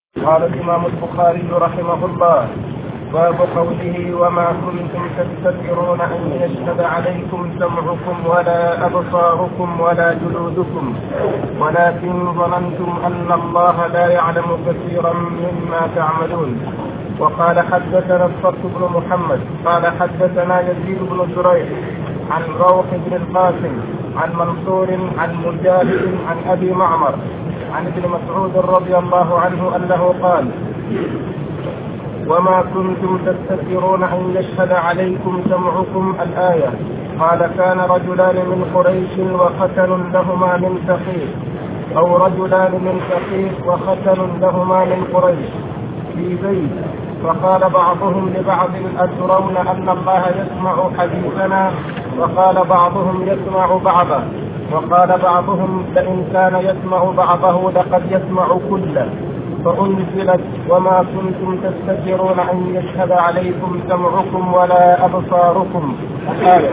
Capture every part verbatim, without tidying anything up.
قال الإمام البخاري رحمه الله: باب قوله: وما كنتم تستترون أن يشهد عليكم سمعكم ولا أبصاركم ولا جلودكم ولكن ظننتم أن الله لا يعلم كثيرا مما تعملون. وقال حدثنا الصدق بن محمد قال حدثنا يزيد بن زريع عن روح بن القاسم عن منصور عن مجاهد عن أبي معمر عن ابن مسعود رضي الله عنه أنه قال: وما كنتم تستترون أن يشهد عليكم سمعكم الآية. قال: كان رجلان من قريش وختن لهما من ثقيف، أو رجلان من ثقيف وختن لهما من قريش في بيت، فقال بعضهم لبعض: أترون أن الله يسمع حديثنا؟ وقال بعضهم: يسمع بعضه. وقال بعضهم: لئن كان يسمع بعضه لقد يسمع كله. فأنزلت: وما كنتم تستترون أن يشهد عليكم سمعكم ولا أبصاركم الآية.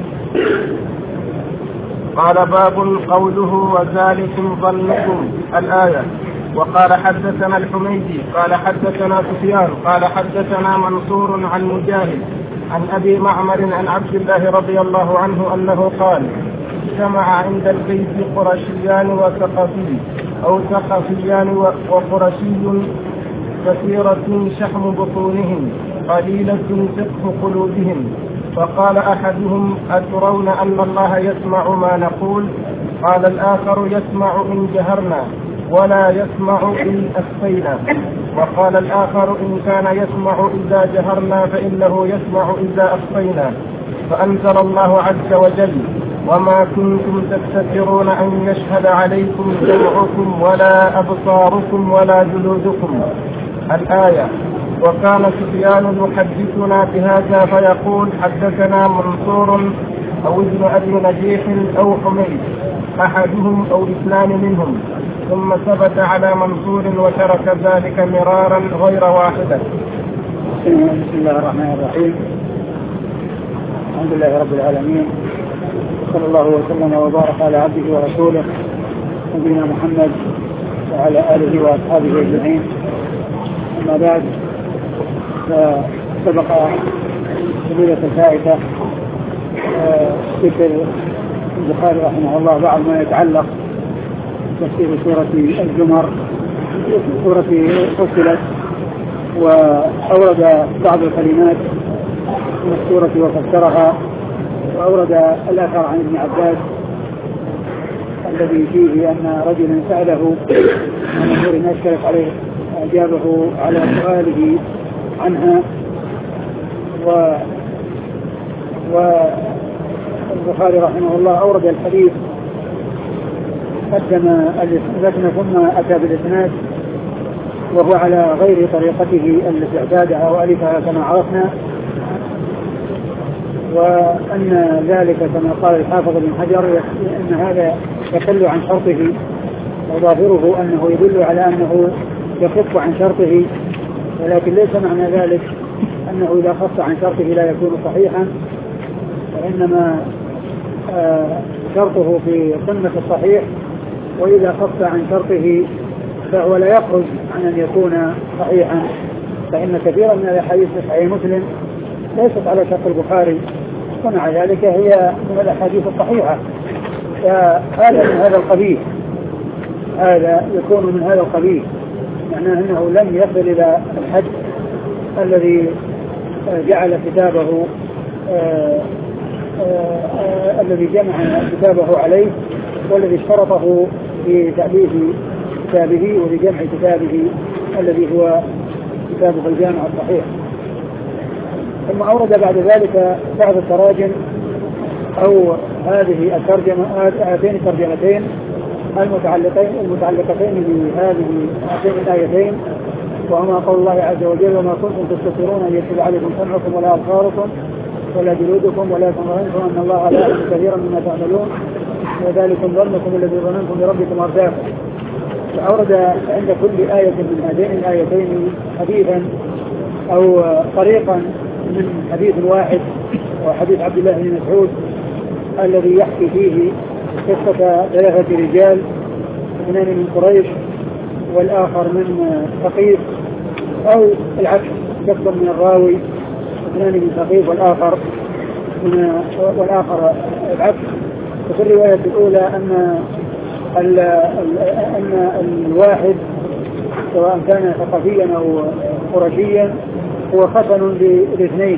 قال: باب قوله: وذلكم ظنكم الآية. وقال حدثنا الحميدي قال حدثنا سفيان قال حدثنا منصور عن مجاهد عن أبي معمر عن عبد الله رضي الله عنه أنه قال: اجتمع عند البيت قرشيان وثقفي أو ثقفيان وقرشي كثيرة شحم بطونهم قليلة فقه قلوبهم. فقال أحدهم: أترون أن الله يسمع ما نقول؟ قال الآخر: يسمع إن جهرنا ولا يسمع إن أخفينا. وقال الآخر: إن كان يسمع إذا جهرنا فإنه يسمع إذا أخفينا. فأنزل الله عز وجل: وما كنتم تستترون أن يشهد عليكم سمعكم ولا أبصاركم ولا جلودكم الآية. وكان سفيان يحدثنا بهذا فيقول: حدثنا منصور أو ابن أبي نجيح أو حميد أحدهم أو اثنان منهم، ثم ثبت على منصور وترك ذلك مرارا غير واحدة. بسم الله الرحمن الرحيم. الحمد لله رب العالمين، صلى الله وسلم وبارك على عبده ورسوله نبينا محمد وعلى آله وأصحابه أجمعين. أما بعد، فسبق سبيلة الفائدة ذكر البخاري رحمه الله بعض ما يتعلق بتفسير سورة الزمر، سورة فصلت، وأورد بعض الكلمات من السورة وفسرها، وأورد الآخر عن ابن عباس الذي فيه أن رجلا سأله عن أمور ما اشكلت عليه أجابه على سؤاله عنها. و والبخاري رحمه الله أورد الحديث قدم الاسناد ثم أتى بالإسناد، وهو على غير طريقته التي اعتادها وألفها كما عرفنا، وأن ذلك كما قال الحافظ بن حجر أن هذا يقل عن شرطه، وظاهره أنه يدل على أنه يخف عن شرطه، ولكن ليس معنى ذلك أنه إذا خف عن شرطه لا يكون صحيحا، وإنما شرطه في قمة الصحيح، وإذا خف عن شرطه فهو لا يخرج عن أن يكون صحيحا، فإن كثيرا من الأحاديث في صحيح مسلم ليست على شرط البخاري، ومع ذلك هي من الأحاديث الصحيحة. فهذا من هذا القبيل، هذا يكون من هذا القبيل، معناه أنه لم يصل إلى الحد الذي جعل كتابه آآ آآ الذي جمع كتابه عليه، والذي اشترطه في تأليف كتابه ولجمع كتابه الذي هو كتابه الجامع الصحيح. ثم أورد بعد ذلك بعض التراجم أو هذه الترجمة هاتين الترجمتين المتعلقين المتعلقتين بهذه هاتين الآيتين، وهما قول الله عز وجل: وما كنتم تستترون أن يشهد عليكم سمعكم ولا أبصاركم ولا جلودكم ولكن ظننتم أن الله لا يعلم كثيرا مما تعملون وذلكم ظنكم الذي ظننتم بربكم أرداكم. فأورد عند كل آية من هذين الآيتين حديثا أو طريقا من حديث واحد، وحديث عبد الله بن مسعود الذي يحكي فيه قصة ثلاثة رجال اثنان من قريش والآخر من ثقيف، أو العكس شخص من الراوي اثنان من ثقيف والآخر من والآخر العكس. وفي الرواية الأولى أن ال أن الواحد سواء كان ثقفيا أو قرشيا هو ختن بالاثنين،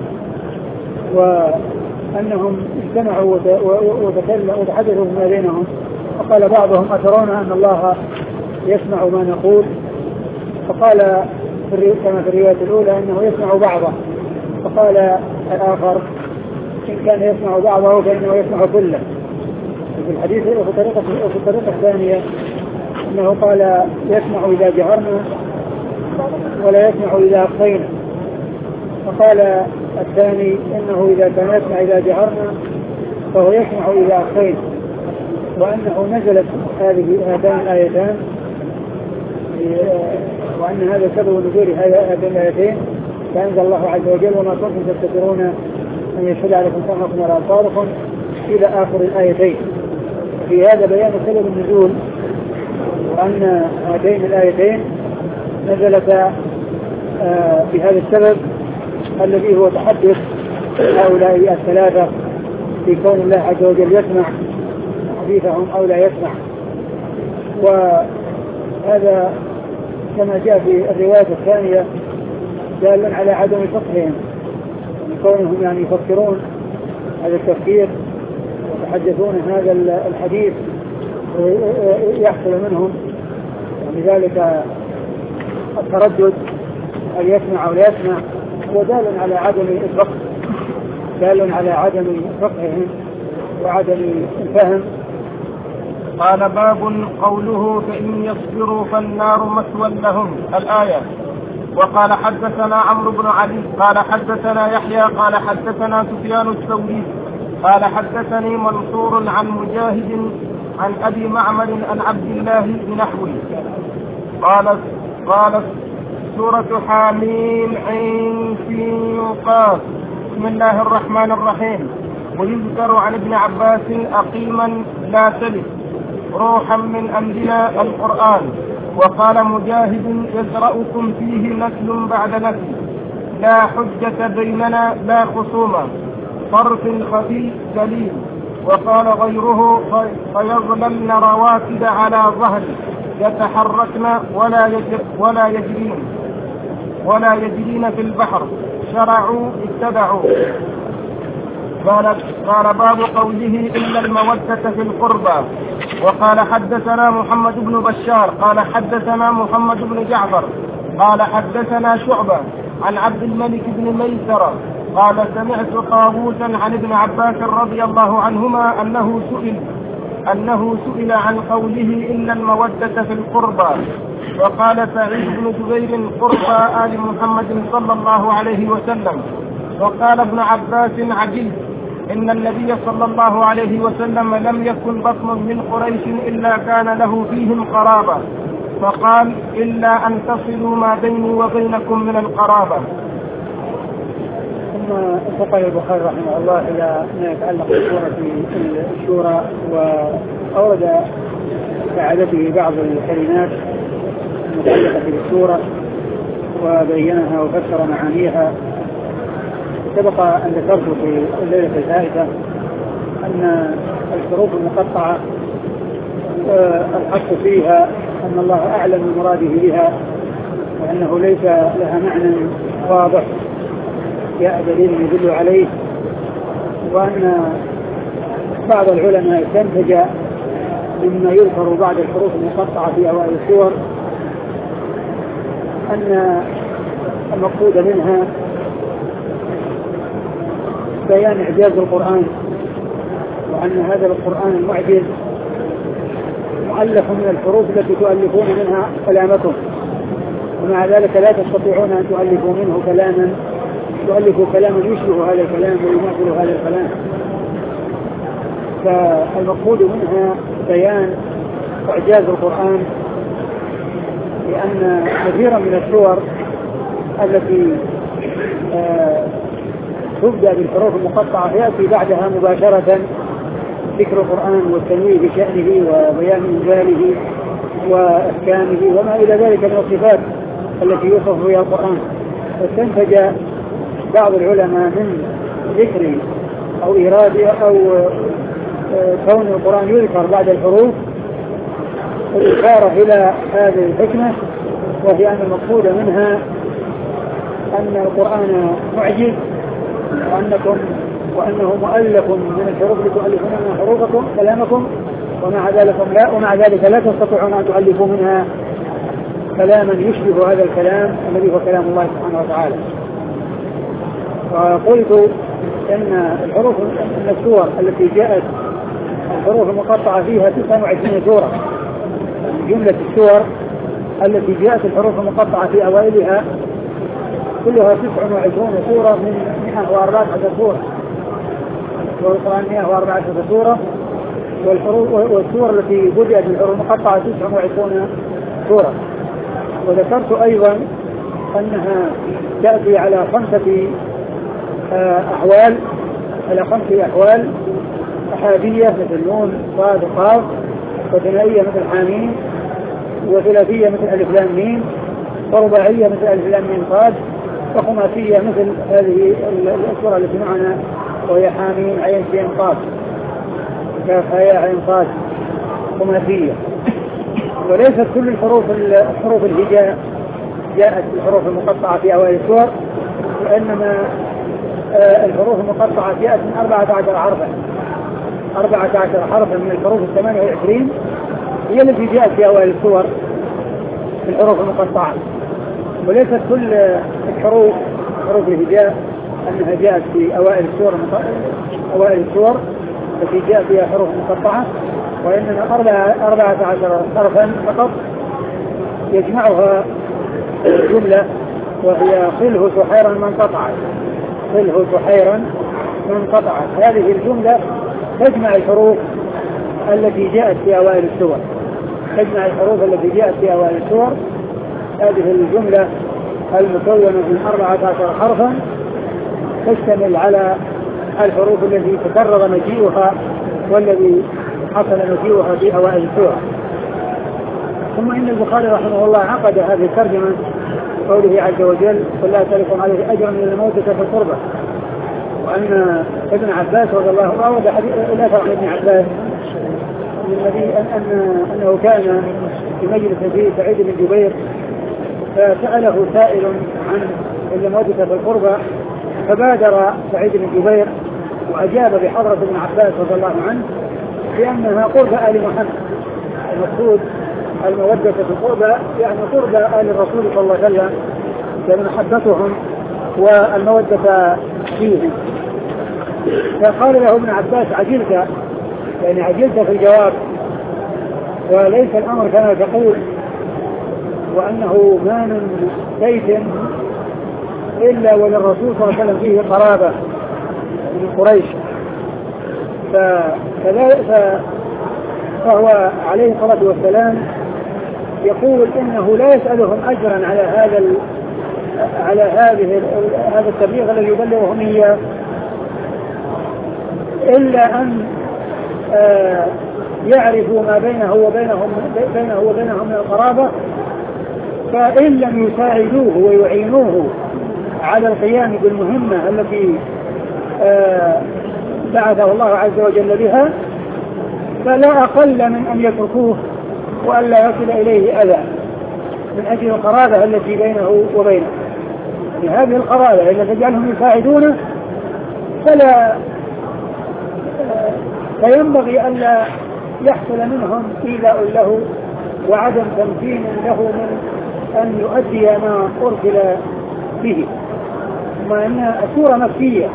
وأنهم اجتمعوا وتحدثوا فيما بينهم، فقال بعضهم أترون أن الله يسمع ما نقول؟ فقال كما في الرواية الأولى أنه يسمع بعضه، فقال الآخر إن كان يسمع بعضه فإنه يسمع كله. في الحديث وفي الطريقة, وفي الطريقة الثانية أنه قال يسمع إذا جهرنا ولا يسمع إذا أخفينا، فقال الثاني إنه إذا كان يسمع إذا جهرنا فهو يسمع إذا أخفينا، وأنه نزلت هذه هاتان الآيتان، وأن هذا سبب نزول هاتين الآيتين، فأنزل الله عز وجل وما كنتم تستترون أن يشهد عليكم سمعكم ولا أبصاركم إلى آخر الآيتين. في هذا بيان سبب النزول، وأن هاتين الآيتين نزلتا بهذا السبب الذي هو تحدث هؤلاء الثلاثة في كون الله عز وجل يسمع حديثهم أو لا يسمع. وهذا كما جاء في الرواية الثانية دال على عدم فقههم، كونهم يعني يفكرون هذا التفكير ويتحدثون هذا الحديث ويحصل منهم يعني ذلك التردد هل يسمع أو لا يسمع، ودال على عدم الفقه، دال على عدم فقههم وعدم الفهم. قال باب قوله فإن يصبروا فالنار مثوى لهم الآية. وقال حدثنا عمرو بن علي قال حدثنا يحيى قال حدثنا سفيان الثوري قال حدثني منصور عن مجاهد عن أبي معمر عن عبد الله بنحوه قال قال سورة حاميم عين سين قاف بسم الله الرحمن الرحيم. ويذكر عن ابن عباس أقيما لا تلف روحا من أمرنا القرآن. وقال مجاهد يزرأكم فيه نسل بعد نسل لا حجة بيننا لا خصومة طرف خفي دليل. وقال غيره فيظللن رواكد على ظهر يتحركن ولا يجر ولا يجرين ولا يجرين في البحر شرعوا اتبعوا. قال قال باب قوله إلا المودة في القربى. وقال حدثنا محمد بن بشار قال حدثنا محمد بن جعفر قال حدثنا شعبة عن عبد الملك بن ميسرة قال سمعت طاووسا عن ابن عباس رضي الله عنهما أنه سئل أنه سئل عن قوله إلا المودة في القربى. وقال سعيد بن جبير قربى آل محمد صلى الله عليه وسلم. وقال ابن عباس عجيب إن النبي صلى الله عليه وسلم لم يكن بطن من قريش إلا كان له فيهم قرابة، فقال إلا أن تصلوا ما بيني وبينكم من القرابة. ثم انتقل البخاري رحمه الله إلى ما يتعلق بسورة الشورى، وأورد كعادته بعض الكلمات المتعلقة بالسورة وبينها وفسر معانيها. سبق أن ذكرت في الليلة الفائتة أن الحروف المقطعة الحق فيها أن الله أعلم بمراده بها، وأنه ليس لها معنى واضح جاء دليل يدل عليه، وأن بعض العلماء استنتج مما يذكر بعد الحروف المقطعة في أوائل السور أن المقصود منها بيان إعجاز القرآن، وأن هذا القرآن المعجز مؤلف من الحروف التي تؤلفون منها كلامكم، ومع ذلك لا تستطيعون أن تؤلفوا منه كلاما تؤلفوا كلاما يشبه هذا الكلام ويماثل هذا الكلام. فالمقصود منها بيان إعجاز القرآن، لأن كثيرا من السور التي آه تبدأ بالحروف المقطعة يأتي بعدها مباشرة ذكر القرآن والتنويه بشأنه وبيان إنزاله وإحكامه وما إلى ذلك من الصفات التي يوصف بها القرآن. فاستنتج بعض العلماء من ذكر أو إيراد أو كون القرآن يذكر بعد الحروف الإشارة إلى هذه الحكمة، وهي أن المقصود منها أن القرآن معجز وأنكم وأنه مؤلف من الحروف لتؤلفون من حروفكم كلامكم، ومع ذلك لا ومع ذلك لا تستطيعون أن تؤلفوا منها كلاما يشبه هذا الكلام الذي هو كلام الله سبحانه وتعالى. وقلت أن الحروف من السور التي جاءت الحروف المقطعة فيها تسعة وعشرين سورة، جملة السور التي جاءت الحروف المقطعة في أوائلها كلها تسعة وعشرون سورة من مئة وأربعة عشر سورة، والقرآن مئة وأربعة عشر سورة، والحروف والسور التي بدأت بالحروف المقطعة تسعة وعشرون سورة. وذكرت أيضا أنها تأتي على خمسة أحوال على خمسة أحوال: أحادية مثل نون صاد قاف، وثنائية مثل حامين، وثلاثية مثل ألف لام ميم، ورباعية مثل ألف لام ميم صاد، وخماسية مثل هذه السورة التي معنا وهي حامين عين سين قاف كاف هاء عين صاد خماسية. وليست كل الحروف الحروف الهجاء جاءت الحروف المقطعة في أوائل السور، وإنما الحروف المقطعة جاءت من أربعة عشر حرفا أربعة عشر حرفا من الحروف الثمانية والعشرين هي التي جاءت في أوائل السور في الحروف المقطعة. وليست كل الحروف حروف الهجاء أنها جاءت في أوائل السور أوائل السور التي جاء فيها حروف مقطعة، وإنما أربعة عشر حرفا فقط يجمعها جملة، وهي صله سحيرا من قطعت صله سحيرا من قطعت. هذه الجملة تجمع الحروف التي جاءت في أوائل السور تجمع الحروف التي جاءت في أوائل السور هذه الجملة المكونة من أربعة عشر حرفا تشتمل على الحروف التي تكرر مجيئها والذي حصل مجيئها في أوائل السور. ثم إن البخاري رحمه الله عقد هذه الترجمة قوله عز وجل: فلا تلكم عليه أجرا من الموتى في القربة. وأن ابن عباس رضي الله عنه أورد الأثر عن ابن عباس من الذي أن أنه كان في مجلس فيه سعيد بن جبير فسأله سائل عن الموتى في القربة، فبادر سعيد بن جبير وأجاب بحضرة ابن عباس رضي الله عنه بأنها قرب آل محمد. المقصود المودة في القربة يعني قرب آل الرسول صلى الله عليه وسلم لمحبتهم والمودة فيهم. فقال له ابن عباس: عجلت يعني عجلت في الجواب، وليس الأمر كما تقول، وأنه ما من بيت إلا وللرسول صلى الله عليه وسلم فيه قرابة من قريش. فكذلك فهو عليه الصلاة والسلام يقول إنه لا يسألهم أجرا على هذا على هذه هذا التبليغ الذي يبلغهم إياه، إلا أن يعرفوا ما بينه وبينهم بينه وبينهم من القرابة، فإن لم يساعدوه ويعينوه على القيام بالمهمة التي بعثه الله عز وجل بها فلا أقل من أن يتركوه وأن لا يصل إليه أذى من أجل القرابة التي بينه وبينه. يعني هذه القرابة التي تجعلهم يساعدونه فلا فينبغي أن لا يحصل منهم إيذاء له وعدم تمكين له من أن يؤدي ما أرسل به. ما أن السورة مكية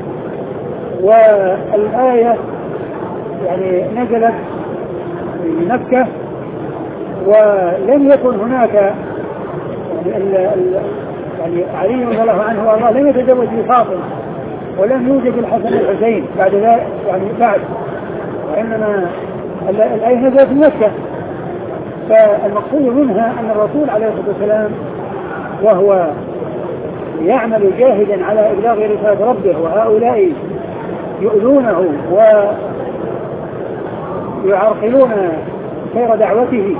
والآية يعني نزلت في مكة، ولم يكن هناك يعني, يعني علي رضي الله عنه والله لم يتزوج بفاطمة ولم يوجد الحسن والحسين بعد ذلك يعني بعد، وإنما الآية نزلت في مكة. فالمقصود منها أن الرسول عليه الصلاة والسلام وهو يعمل جاهدا على إبلاغ رسالة ربه وهؤلاء يؤذونه ويعرقلون سير دعوته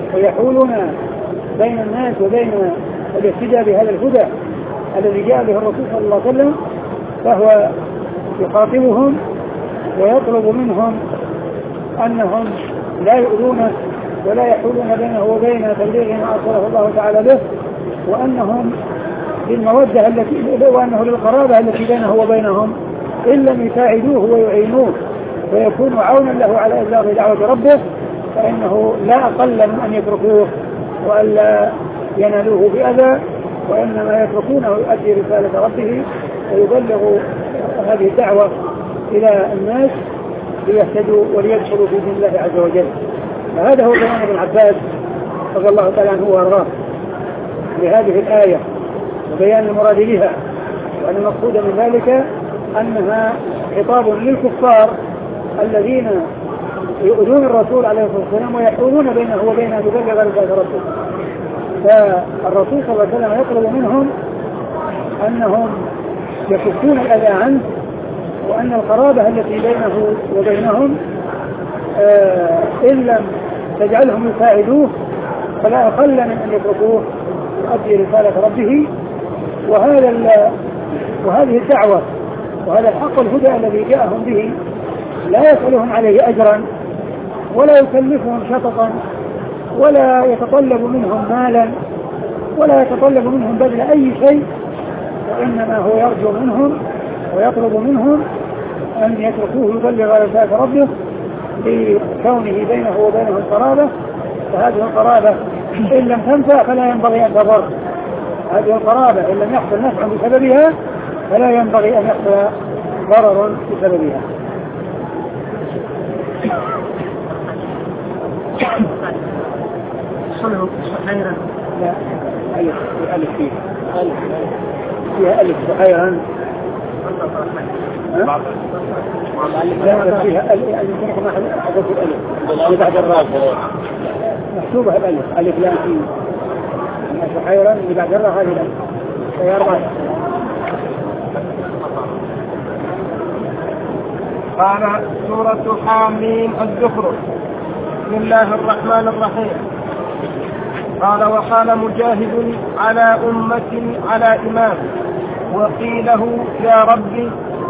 ويحولون بين الناس وبين الاهتداء بهذا الهدى الذي جاء به الرسول صلى الله عليه وسلم، فهو يخاطبهم ويطلب منهم أنهم لا يؤذونه ولا يحولون بينه وبين تبليغ ما أرسله الله تعالى به، وأنهم بالمودة التي وأنه للقرابة التي بينه وبينهم إن لم يساعدوه ويعينوه ويكونوا عونا له على إبلاغ دعوة ربه فإنه لا أقل من أن يتركوه وألا ينالوه بأذى، وإنما يتركونه يؤدي رسالة ربه ويبلغ هذه الدعوة إلى الناس ليهتدوا وليدخلوا في دين الله عز وجل. فهذا هو بيان ابن عباس رضي الله تعالى عنه وارضاه لهذه الآية وبيان المراد بها، وأن المقصود من ذلك أنها خطاب للكفار الذين يؤذون الرسول عليه الصلاة والسلام ويحولون بينه وبين أن يبلغ رسالة ربه. فالرسول صلى الله عليه وسلم يطلب منهم أنهم يكفون الأذى عنه، وأن القرابة التي بينه وبينهم آه إن لم تجعلهم يساعدوه فلا أقل من أن يتركوه يؤدي رسالة ربه. وهذا وهذه الدعوة وهذا الحق الهدى الذي جاءهم به لا يسألهم عليه أجرا ولا يكلفهم شططا ولا يتطلب منهم مالا ولا يتطلب منهم بذل أي شيء، وإنما هو يرجو منهم ويطلب منهم أن يتركوه يبلغ رسالة ربه لكونه بينه وبينهم قرابة. فهذه القرابة إن لم تنفع فلا ينبغي أن تضر، هذه القرابة إن لم يحصل نفع بسببها فلا ينبغي أن يحصل ضرر بسببها. صلوا صحيرا لا ألف ألف فيه ألف فيها ألف صحيرا لا فيها ألف ألف ما حدث الألف بعد الراء مكتوبة بألف ألف لا فيه صحيرا اللي بعد الراء هذه الألف سيارات. قال سورة حاميم الزخرف. بسم الله الرحمن الرحيم. قال وقال مجاهد على أمة على إمام وقيله يا ربي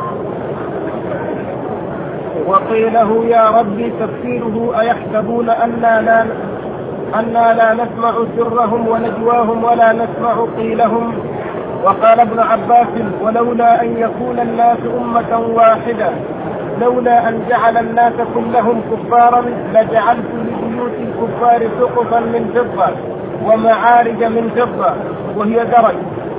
وقيله يا ربي تفسيره أيحسبون أننا لا, أننا لا نسمع سرهم ونجواهم ولا نسمع قيلهم. وقال ابن عباس ولولا أن يكون الناس أمة واحدة لولا أن جعل الناس كلهم كفارا لجعلت لبيوت الكفار سقفا من فضة ومعارج من فضة وهي درج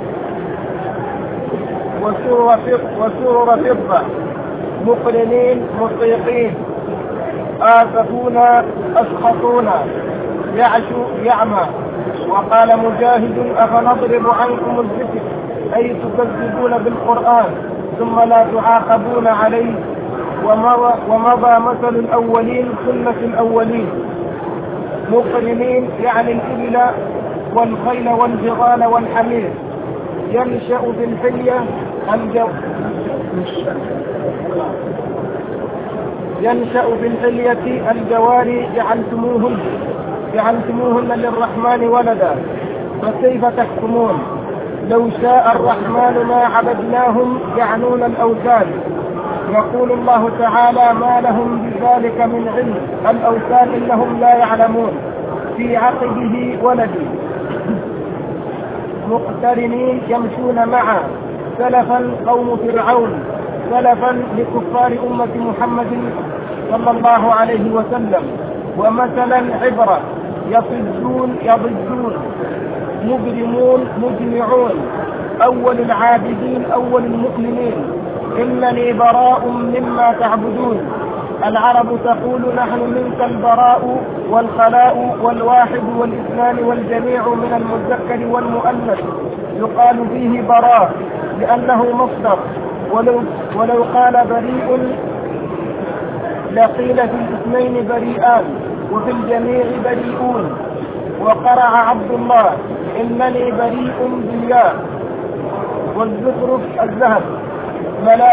وسرر فضة مقرنين مطيقين آسفون أسخطون يعشو يعمى. وقال مجاهد أفنضرب عنكم الذكر أي تكذبون بالقرآن ثم لا تعاقبون عليه. ومضى, ومضى مثل الأولين سنة الأولين مقرنين يعني الإبل والخيل والجغال والحمير ينشأ بالحلية الجو ينشأ بالحلية الجواري جعلتموهن جعلتموهن للرحمن ولدا فكيف تحكمون لو شاء الرحمن ما عبدناهم يعنون الأوثان. يقول الله تعالى ما لهم بذلك من علم الأوثان إنهم لا يعلمون في عقبه ولدي مقترنين يمشون معا سلفا قوم فرعون سلفا لكفار أمة محمد صلى الله عليه وسلم. ومثلا عبرة يصدون يضجون مجرمون مجمعون أول العابدين أول المؤمنين إنني براء مما تعبدون. العرب تقول نحن منك البراء والخلاء والواحد والاثنان والجميع من المذكر والمؤنث يقال فيه براء لأنه مصدر. ولو, ولو قال بريء لقيل في الاثنين بريئان وفي الجميع بريئون. وقرع عبد الله إنني بريء بالياء. والزخرف الذهب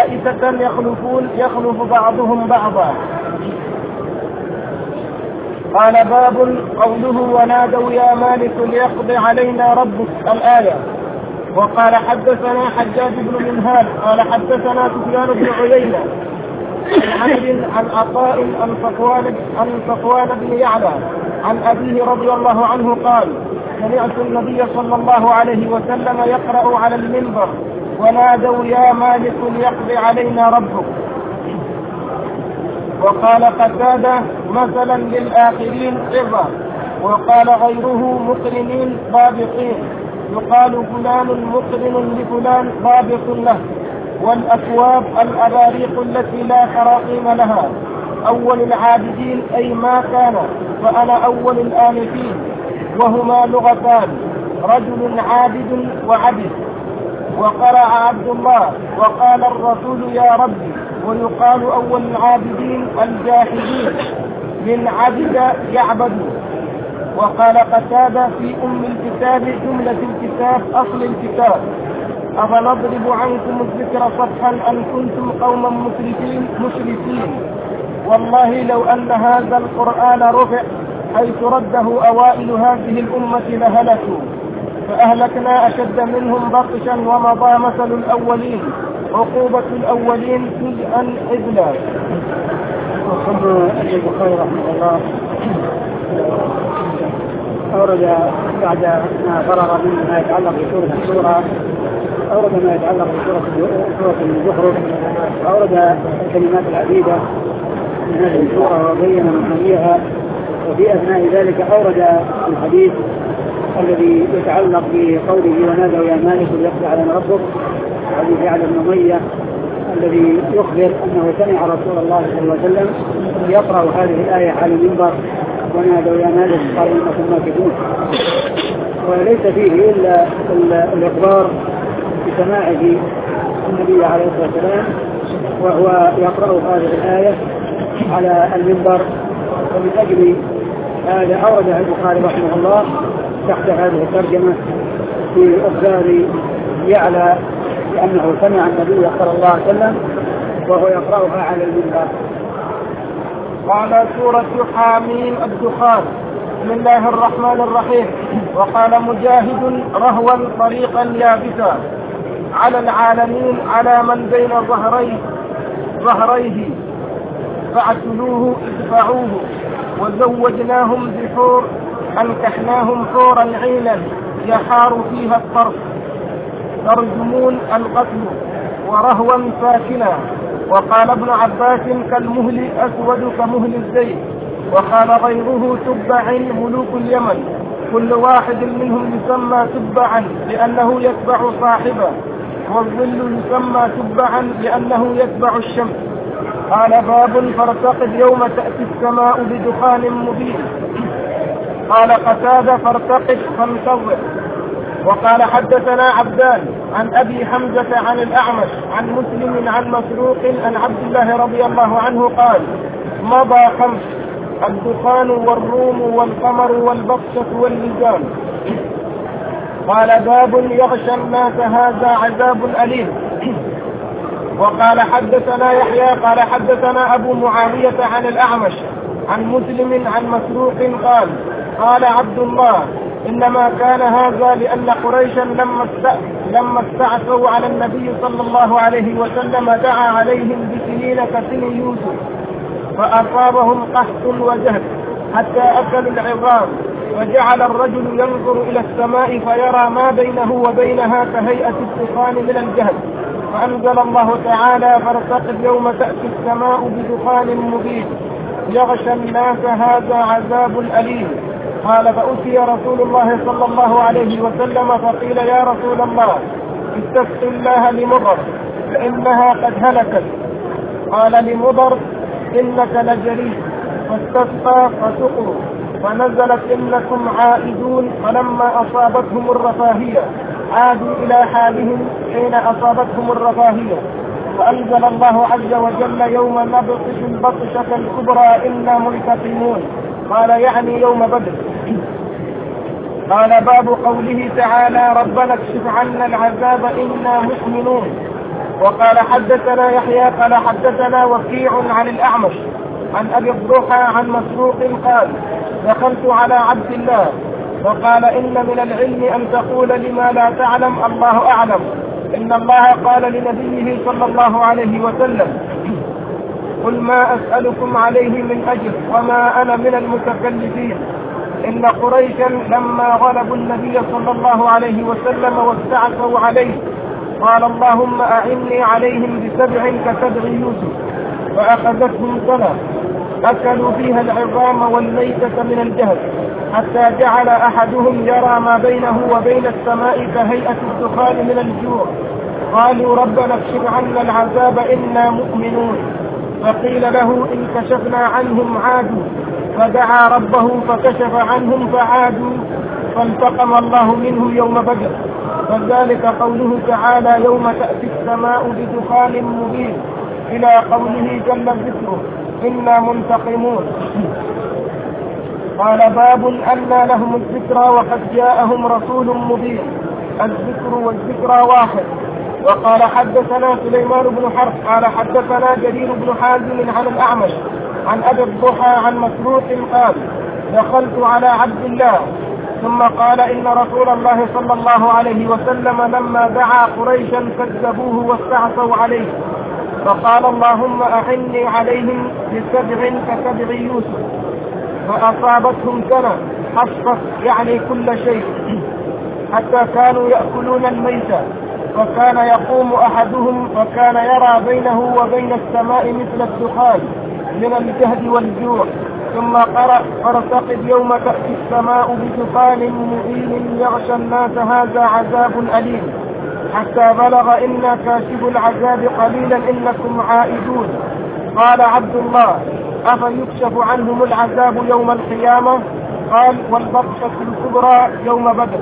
ملائكة يخلفون يخلف بعضهم بعضا. قال باب قوله ونادوا يا مالك ليقض علينا ربك الآية. وقال حدثنا حجاج بن منهال قال حدثنا سفيان بن عيينة عن عمرو عن عطاء عن صفوان عن صفوان بن يعلى عن أبيه رضي الله عنه قال سمعت النبي صلى الله عليه وسلم يقرأ على المنبر ونادوا يا مالك ليقض علينا ربك. وقال قتادة مثلا للآخرين عظة. وقال غيره مقرنين ضابطين يقال فلان مقرن لفلان ضابط له. والأكواب الأباريق التي لا خراطيم لها. أول العابدين أي ما كان فأنا أول الآنفين وهما لغتان رجل عابد وعبد. وقرأ عبد الله وقال الرسول يا ربي. ويقال أول العابدين الجاحدين من عبد يعبد. وقال قتادة في أم الكتاب جملة الكتاب أصل الكتاب أفنضرب عنكم الذكر صفحا أن كنتم قوما مسرفين مشركين. والله لو أن هذا القرآن رفع حيث رده أوائل هذه الأمة لهلكوا فأهلكنا أشد منهم بطشا ومضى مثل الأولين عقوبة الأولين جزءا إذلا. وقال البخاري رحمه الله أورد بعد ما فرغ من ما يتعلق بسورة السورة أورد ما يتعلق بسورة سورة الزخرف أورد الكلمات العديدة من هذه السورة وبين معانيها. وفي أثناء ذلك أورد الحديث الذي يتعلق بقوله ونادوا يا مالك ليقضي علينا ربك حديث يعلى بن أمية الذي يخبر أنه سمع رسول الله صلى الله عليه وسلم يقرأ هذه الآية على المنبر ونادوا يا مالك قال إنكم ماكثون. وليس فيه إلا الإخبار بسماعه النبي عليه الصلاة والسلام وهو يقرأ هذه الآية على المنبر. ومن أجل هذا أورد البخاري رحمه الله تحت هذه الترجمة في إخبار يعلى لأنه سمع النبي صلى الله عليه وسلم وهو يقرأها على المنبر. قال سورة حاميم الدخان. بسم الله الرحمن الرحيم. وقال مجاهد رهوا طريقا يابسا على العالمين على من بين ظهريه ظهريه فاعتلوه ادفعوه وزوجناهم بحور أنكحناهم حورا عينا يحار فيها الطرف ترجمون القتل ورهوا ساكنا. وقال ابن عباس كالمهل أسود كمهل الزيت. وقال غيره تبع ملوك اليمن كل واحد منهم يسمى تبعا لأنه يتبع صاحبه والظل يسمى تبعا لأنه يتبع الشمس. قال باب فارتقب يوم تأتي السماء بدخان مبين. قال قتادة فارتقب فانتظر. وقال حدثنا عبدان عن أبي حمزة عن الأعمش عن مسلم عن مسروق عن عبد الله رضي الله عنه قال مضى خمس الدخان والروم والقمر والبطشة والميزان. قال باب يغشى الناس هذا عذاب أليم. وقال حدثنا يحيى قال حدثنا أبو معاوية عن الأعمش عن مسلم عن مسروق قال قال عبد الله إنما كان هذا لأن قريشا لما لما استعصوا على النبي صلى الله عليه وسلم دعا عليهم بسنين كسن يوسف فأصابهم قحط وجهد حتى أكلوا العظام وجعل الرجل ينظر إلى السماء فيرى ما بينه وبينها كهيئة الدخان من الجهد فأنزل الله تعالى فارتقب يوم تأتي السماء بدخان مبين يغشى الناس هذا عذاب أليم. قال فأتي رسول الله صلى الله عليه وسلم فقيل يا رسول الله استسق الله لمضر فإنها قد هلكت. قال لمضر إنك لجريء فاستسقى فسقوا فنزلت إنكم عائدون فلما أصابتهم الرفاهية عادوا إلى حالهم حين أصابتهم الرفاهية فأنزل الله عز وجل يوم نبطش البطشة الكبرى إنا منتقمون. قال يعني يوم بدر. قال باب قوله تعالى ربنا اكشف عنا العذاب إنا مؤمنون. وقال حدثنا يحيى قال حدثنا وكيع عن الأعمش عن أبي الضحى عن مسروق قال دخلت على عبد الله فقال إن من العلم أن تقول لما لا تعلم الله أعلم. إن الله قال لنبيه صلى الله عليه وسلم قل ما أسألكم عليه من أجر وما أنا من المتكلفين. إن قريشا لما غلبوا النبي صلى الله عليه وسلم واستعصوا عليه قال اللهم أعني عليهم بسبع كسبع يوسف فأخذتهم سنة أكلوا فيها العظام والميتة من الجهل حتى جعل أحدهم يرى ما بينه وبين السماء كهيئة الدخان من الجوع. قالوا ربنا اكشف عنا العذاب إنا مؤمنون. فقيل له إن كشفنا عنهم عادوا فدعا ربه فكشف عنهم فعادوا فانتقم الله منهم يوم بدر. فذلك قوله تعالى يوم تأتي السماء بدخان مبين إلى قوله جل ذكره إنا منتقمون. قال باب أنى لهم الذكرى وقد جاءهم رسول مبين. الذكر والذكرى واحد. وقال حدثنا سليمان بن حرب قال حدثنا جرير بن حازم عن الأعمش عن أبي الضحى عن مسروق قال دخلت على عبد الله ثم قال إن رسول الله صلى الله عليه وسلم لما دعا قريشا كذبوه واستعصوا عليه فقال اللهم أعني عليهم بسبع كسبع يوسف فأصابتهم سنة حصت يعني كل شيء حتى كانوا يأكلون الميتة فكان يقوم أحدهم فكان يرى بينه وبين السماء مثل الدخان من الجهد والجوع. ثم قرأ فارتقب يوم تأتي السماء بدخان مبين يغشى الناس هذا عذاب أليم حتى بلغ إنا كاشف العذاب قليلا إنكم عائدون. قال عبد الله أفيكشف عنهم العذاب يوم القيامة؟ قال والبطشة الكبرى يوم بدر.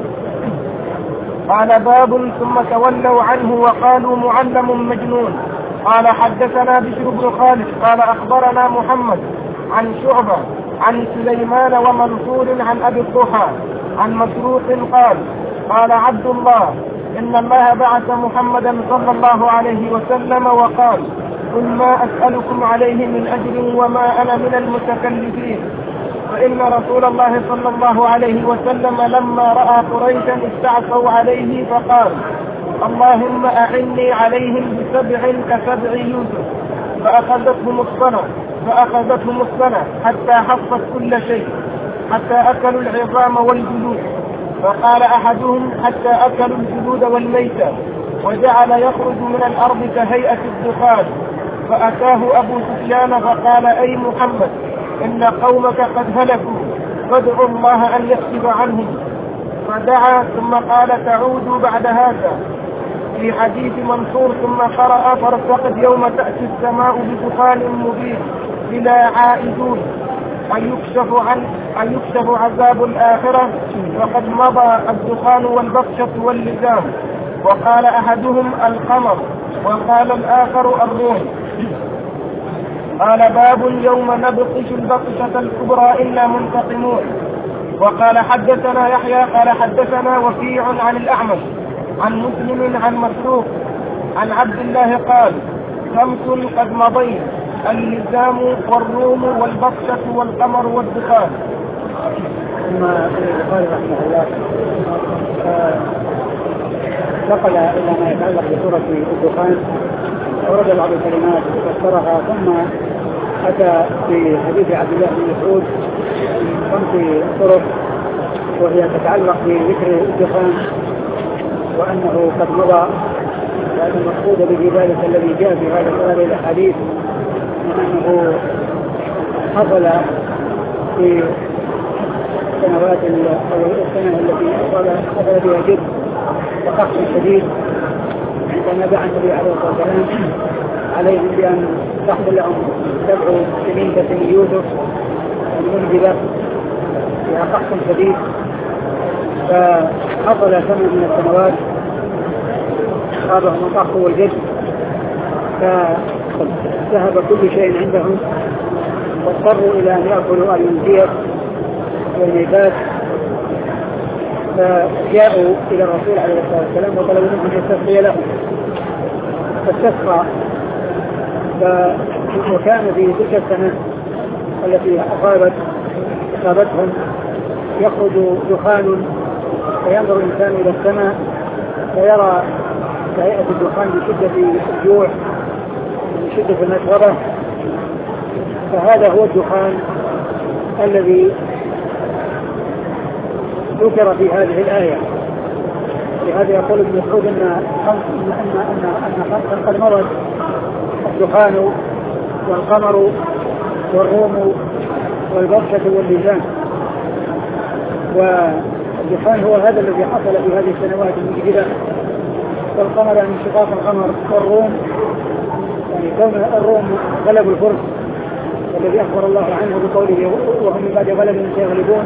قال باب ثم تولوا عنه وقالوا معلم مجنون. قال حدثنا بشر بن خالد قال أخبرنا محمد عن شعبة عن سليمان ومنصور عن أبي الضحى عن مسروق قال قال عبد الله إن الله بعث محمدا صلى الله عليه وسلم وقال قل ما أسألكم عليه من أجر وما أنا من المتكلفين. فإن رسول الله صلى الله عليه وسلم لما رأى قريشا استعصوا عليه فقال اللهم أعني عليهم بسبع كسبع يوسف فأخذتهم السنة فأخذتهم السنة حتى حصت كل شيء حتى أكلوا العظام والجلود. فقال أحدهم حتى أكلوا الجلود والميتة وجعل يخرج من الأرض كهيئة الدخان. فأتاه أبو سفيان فقال أي محمد إن قومك قد هلكوا فادعوا الله أن يكشف عنهم. فدعا ثم قال تعودوا بعد هذا في حديث منصور ثم قرأ فارتقب يوم تأتي السماء بدخان مبين إلى عائدون أن يكشف عن أن يكشف عذاب الآخرة وقد مضى الدخان والبطشة واللزام. وقال أحدهم القمر وقال الآخر الروح. قال باب يوم نبطش البطشة الكبرى إنا منتقمون. وقال حدثنا يحيى قال حدثنا وكيع عن الأعمش عن مسلم عن مسروق عن عبد الله قال خمس قد مضين اللزام والروم والبطشة والقمر والدخان. ثم البخاري رحمه الله نقل إلى ما يتعلق بسورة الدخان ورد بعض الكلمات فسرها ثم أتى في حديث عبد الله بن مسعود خمس طرق وهي تتعلق بذكر الدخان وأنه قد مضى وأن المقصود به ذلك الذي جاء في هذا الكلام الحديث أنه حصل في السنوات أو السنة التي حصل بها جد وقحط شديد عندما دعا النبي عليه الصلاة والسلام عليهم بأن تحصل لهم سبع سنين كسن يوسف المنزلة فيها قحط شديد. فحصل سنة من السنوات أصابهم القحط والجد فذهب كل شيء عندهم واضطروا إلى أن يأكلوا المنزية والميتات. فجاءوا إلى الرسول عليه الصلاة والسلام وطلبوا منه أن يستسقي لهم فاستسقى. وكان في تلك السنة التي أصابت أصابتهم يخرج دخان فينظر الإنسان إلى السماء فيرى هيئة الدخان بشدة الجوع بشدة المشغبة، فهذا هو الدخان الذي ذكر في هذه الآية. لهذا يقول ابن مسعود أن أن أن أن خمسا قد مرت: الدخان والقمر والروم والبرشة واللسان. والدخان هو هذا الذي حصل في هذه السنوات المجهدة، والقمر يعني انشقاق القمر، والروم يعني كون الروم غلبوا الفرس الذي أخبر الله عنه بقوله وهم من بعد غلب سيغلبون.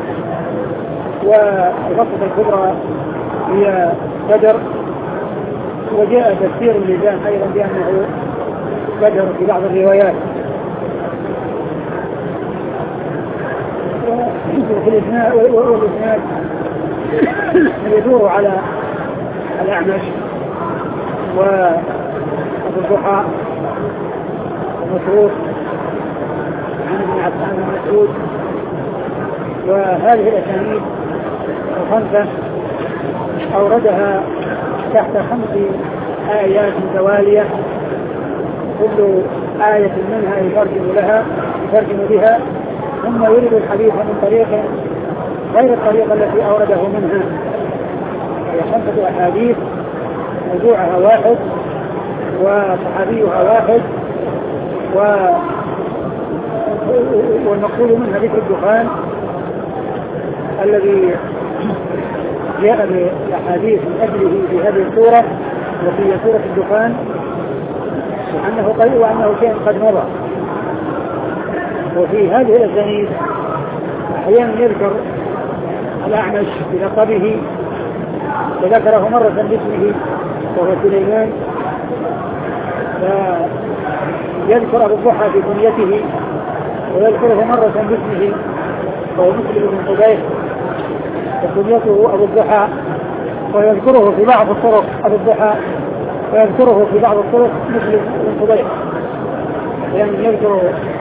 والغصة الكبرى هي بدر، وجاء تفسير اللسان أيضا بأنه بدر في بعض الروايات. في الإسناد والإسناد يدور على الأعمش وأبو الضحى ومسروق عن ابن عباس بن مسعود. وهذه الأسانيد الخمسة أوردها تحت خمس آيات متوالية، كل آية منها يترجم لها يترجم بها، ثم يريد الحديث من طريق غير الطريقة التي أورده منها. هي خمسة أحاديث موضوعها واحد وصحابيها واحد، والمقصود منها ذكر الدخان الذي جاء بالأحاديث من أجله في هذه السورة وفي سورة الدخان، وأنه قد وأنه شيء قد مضى. وفي هذه الأسانيد أحيانا يذكر الأعمش بلقبه، وذكره مرة باسمه وهو سليمان، فيذكر أبو الضحى في كنيته، ويذكره مرة باسمه وهو مسلم بن حذيفة وكنيته أبو الضحى، ويذكره في بعض الطرق أبو الضحى، ويذكره في بعض الطرق مسلم بن حذيفة، يعني يذكره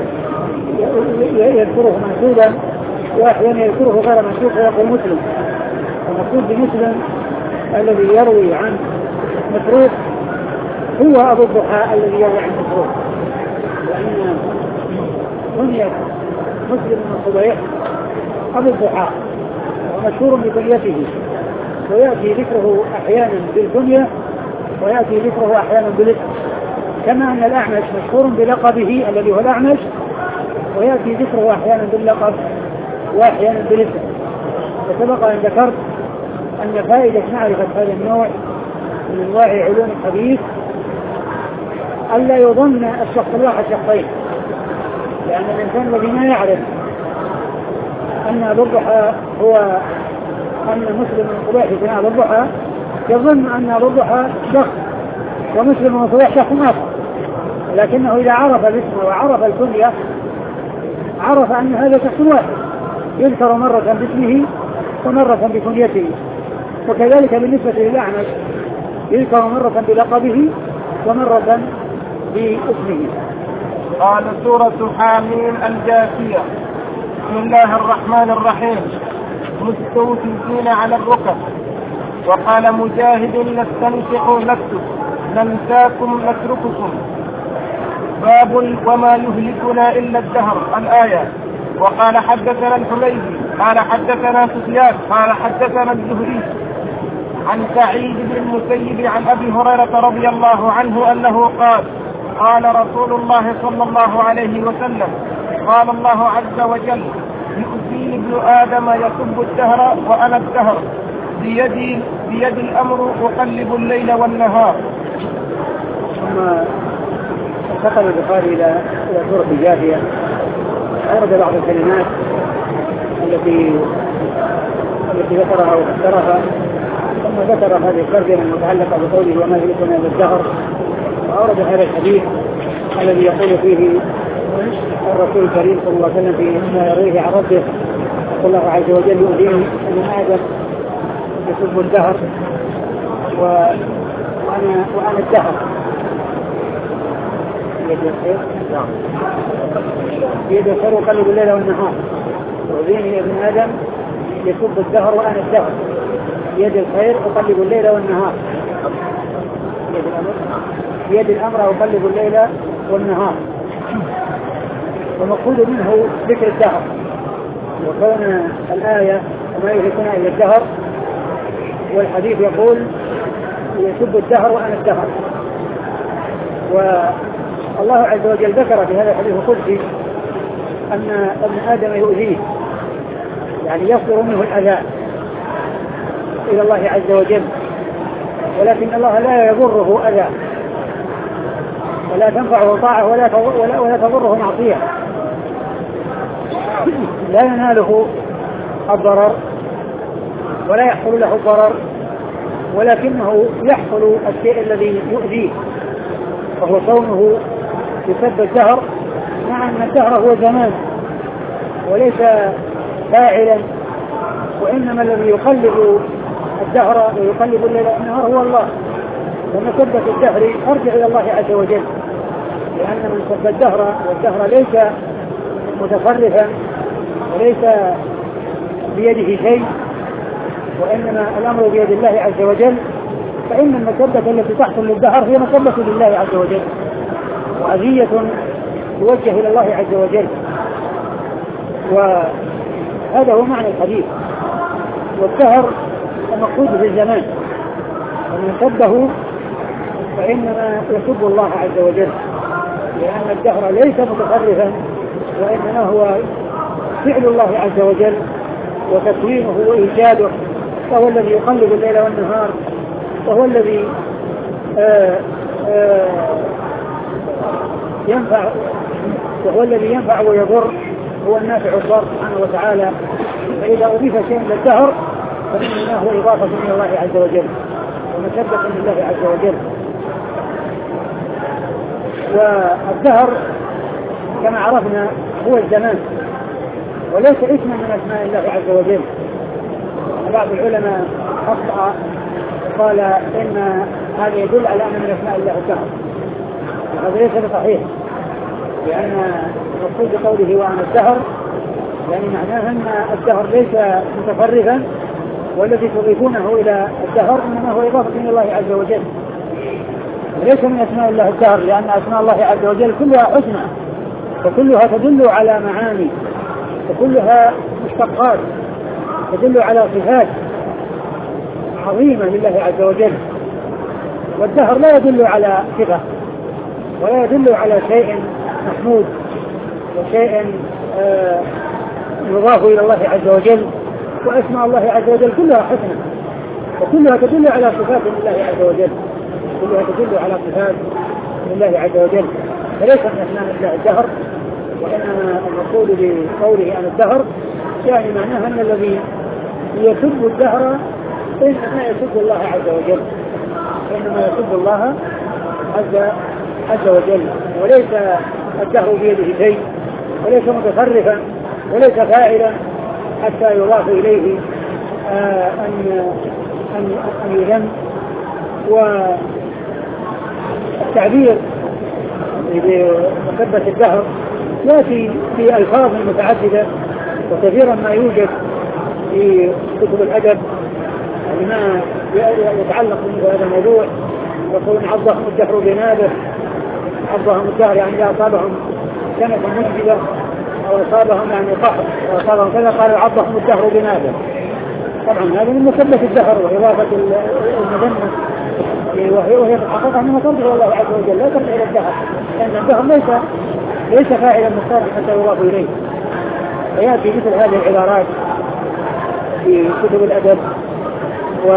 يذكره منسوبا وأحيانا يذكره غير منسوب فيقول مسلم. المقصود بمسلم الذي يروي عن مسروق هو أبو الضحى الذي يروي عن مسروق، لأن كنية مسلم بن حذيفة أبو الضحى ومشهور بكنيته، ويأتي ذكره أحيانا بالكنية ويأتي ذكره أحيانا بالاسم، كما أن الأعمش مشهور بلقبه الذي هو الأعمش، ويأتي ذكره أحيانا باللقب وأحيانا بالاسم. وسبق أن ذكرت أن فائدة معرفة هذا النوع من أنواع علوم الحديث ألا يظن الشخص الواحد شخصين، لأن الإنسان الذي ما يعرف أن أبو الضحى هو أن مسلم بن حذيفة يكون أبو الضحى يظن أن أبو الضحى شخص ومسلم بن حذيفة شخص آخر، لكنه إذا عرف الاسم وعرف الكنية عرف أن هذا شخص واحد يذكر مرة باسمه ومرة بكنيته. وكذلك بالنسبة للأعمش يذكر مرة بلقبه ومرة باسمه. قال سورة حاميم الجاثية. بسم الله الرحمن الرحيم. مستوفين على الركب. وقال مجاهد نستنشق نكتب ننساكم نترككم. باب وما يهلكنا إلا الدهر الآية. وقال حدثنا الحميدي قال حدثنا سفيان قال حدثنا الزهري عن سعيد بن المسيب عن أبي هريرة رضي الله عنه أنه قال قال رسول الله صلى الله عليه وسلم قال الله عز وجل يؤذيني ابن آدم يسب الدهر وأنا الدهر بيدي بيد الأمر أقلب الليل والنهار. ثم انتقل البخاري إلى إلى سورة الجاثية، أورد بعض الكلمات التي التي ذكرها وفسرها، ثم ذكر هذه الترجمة المتعلقة بقوله وما يهلكنا إلا الدهر، وأورد هذا الحديث الذي يقول فيه الرسول الكريم صلى الله عليه وسلم فيما يرويه عن ربه يقول الله عز وجل يؤذيني ابن آدم يسب الدهر وأنا وأنا الدهر. يد الخير يد الخير يقلب الليل والنهار وذيني ابن آدم يسب الدهر وأنا الدهر يد الخير أقلب الليل والنهار يد الأمر يد الأمر أقلب الليل والنهار ومقصود منه ذكر الدهر وكون الآية وما يهلكنا إلا الدهر والحديث يقول يسب الدهر وأنا الدهر. والله عز وجل ذكر في هذا الحديث القدسي أن ابن آدم يؤذيه يعني يصدر منه الأذى إلى الله عز وجل ولكن الله لا يضره أذى ولا تنفعه طاعة ولا ولا تضره معصية لا يناله الضرر ولا يحصل له الضرر ولكنه يحصل الشيء الذي يؤذيه وهو كونه يسب الدهر مع أن الدهر هو زمان وليس فاعلا وإنما الذي يقلب الدهر ويقلب الليل والنهار هو الله. ومسبة الدهر أرجع إلى الله عز وجل لأن من سب الدهر والدهر ليس متصرفا وليس بيده شيء وإنما الأمر بيد الله عز وجل فإن المسبة التي تحصل للدهر هي مسبة لله عز وجل وأذية توجه إلى الله عز وجل. وهذا هو معنى الحديث. والدهر المقصود في الزمان ومن سبه فإنما يسب الله عز وجل لأن الدهر ليس متصرفا وإنما هو فعل الله عز وجل وتكوينه وإيجاده وهو الذي يقلب الليل والنهار وهو الذي آآ آآ ينفع وهو الذي ينفع ويضر هو النافع الضار سبحانه وتعالى. فإذا أضيف شيء للدهر فإنما هو إضافة من الله عز وجل ومسبة من الله عز وجل. والدهر كما عرفنا هو الزمان وليس اسما من أسماء الله عز وجل. بعض العلماء أخطأ قال إن هذا يدل على أن من أسماء الله الدهر هذا ليس بصحيح لأن المقصود بقوله وأنا الدهر يعني معناه أن الدهر ليس متفرغا والذي تضيفونه إلى الدهر إنما هو إضافة من الله عز وجل وليس من أسماء الله الدهر لأن أسماء الله عز وجل كلها حسنى وكلها تدل على معاني وكلها مشتقات تدل على صفات عظيمة لله عز وجل. والدهر لا يدل على صفة ولا يدل على شيء محمود وشيء آه يضاف إلى الله عز وجل. وأسماء الله عز وجل كلها حسنة وكلها تدل على صفات لله عز وجل كلها تدل على صفات لله عز وجل فليس من أسماء الله الدهر وإنما المقصود بقوله عن الدهر يعني معناه أن الذي يسب الدهر إنما يسب الله عز وجل إنما يسب الله عز, عز وجل وليس الدهر بيده شيء وليس متصرفا وليس فاعلا حتى يضاف إليه آه أن أن أن يذم. والتعبير بمسبة الدهر يأتي في ألفاظ متعددة وكثيرا ما يوجد في كتب الأدب لما يتعلق بهذا الموضوع يقولون عضهم الدهر بنابه عضهم الدهر يعني إذا أصابهم سنة مجددة أو أصابهم يعني قحط أو أصابهم كذا قالوا عضهم الدهر بنابه. طبعا هذا من مسبة الدهر وإضافة المذمة وهي في الحقيقة أنها ترجع إلى الله عز وجل لا ترجع إلى الدهر لأن الدهر ليس ليس فاعلا مختار حتى يضاف إليه. فيأتي مثل هذه العبارات في كتب الأدب و...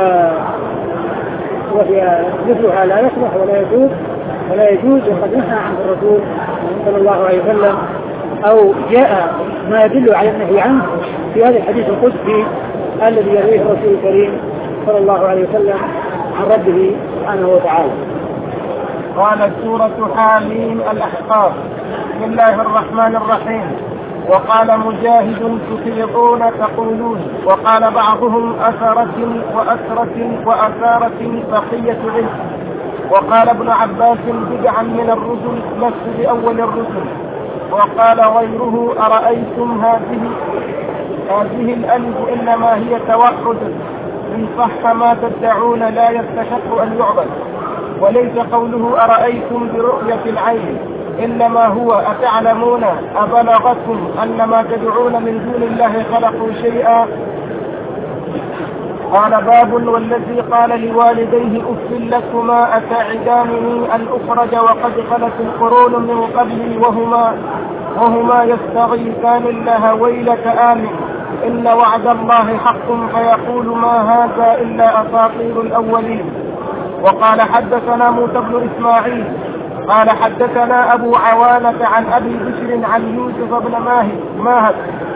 وهي مثلها لا يصلح ولا يجوز ولا يجوز وقد نهى عنه الرسول صلى الله عليه وسلم أو جاء ما يدل على النهي عنه في هذا الحديث القدسي الذي يرويه الرسول الكريم صلى الله عليه وسلم عن ربه سبحانه وتعالى. قالت سورة حاميم الأحقاف بسم الله الرحمن الرحيم. وقال مجاهد تطيقون تقولون وقال بعضهم أثرة وأثرة وأثارة بقية علم وقال ابن عباس بدعا من الرسل لست بأول الرسل. وقال غيره أرأيتم هذه هذه الألف إنما هي توحد إن صح ما تدعون لا يستحق أن يعبد، وليس قوله أرأيتم برؤية العين، إنما هو أتعلمون أبلغتكم أن ما تدعون من دون الله خلقوا شيئا. قال باب والذي قال لوالديه أف لكما أتعدانني أن أخرج وقد خلت القرون من قبلي وهما وهما يستغيثان الله ويلك آمن إن وعد الله حق فيقول ما هذا إلا أساطير الأولين. وقال حدثنا موسى بن إسماعيل قال حدثنا أبو عوانة عن أبي بشر عن يوسف بن ماهد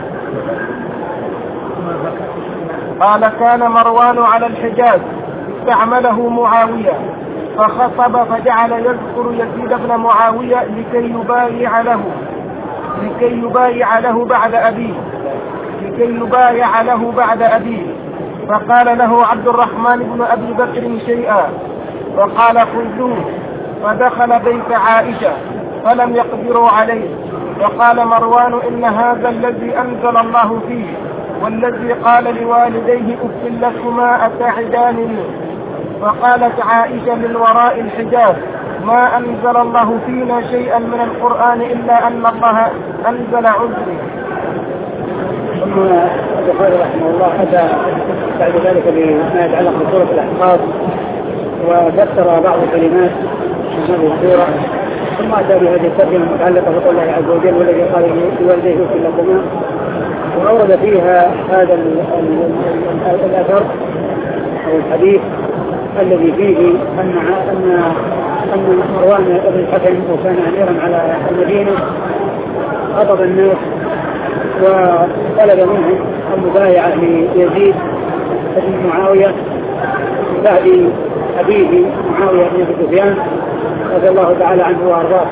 قال كان مروان على الحجاز استعمله معاوية فخطب فجعل يذكر يزيد بن معاوية لكي يبايع له لكي يبايع له بعد أبيه لكي يبايع له بعد أبيه فقال له عبد الرحمن بن أبي بكر شيئا فقال خذوه، فدخل بيت عائشة فلم يقدروا عليه. وقال مروان إن هذا الذي أنزل الله فيه والذي قال لوالديه أف لكما أتعدانني. فقالت عائشة من وراء الحجاب ما أنزل الله فينا شيئا من القرآن إلا أن الله أنزل عذري. ثم البخاري رحمه الله أتى بعد ذلك بما يتعلق بسورة الأحقاف وذكر بعض الكلمات من هذه السورة، ثم أتى بهذه الترجمة المتعلقة بقول الله عز وجل والذي قال لوالديه أف لكما، وأورد فيها هذا الأثر أو الحديث الذي فيه أن أن أن مروان بن الحكم وكان أميرا على المدينة خطب الناس وطلب منهم المبايعة ليزيد بن معاوية بعد أبيه معاوية بن أبي سفيان رضي الله تعالى عنه وأرضاه.